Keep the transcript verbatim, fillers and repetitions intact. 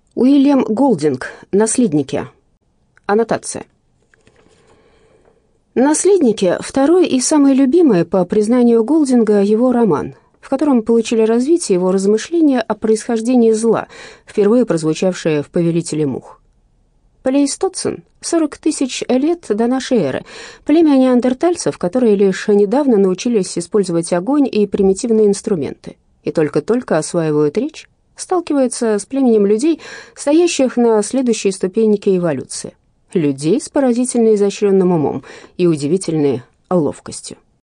Уильям Голдинг. Наследники. Аннотация. «Наследники» — второй и самый любимый, по признанию Голдинга, его роман, в котором получили развитие его размышления о происхождении зла, впервые прозвучавшее в «Повелителе мух». Плейстоцен — сорок тысяч лет до нашей эры. Племя неандертальцев, которые лишь недавно научились использовать огонь и примитивные инструменты, и только-только осваивают речь, сталкивается с племенем людей, стоящих на следующей ступеньке эволюции. Людей с поразительно изощренным умом и удивительной ловкостью.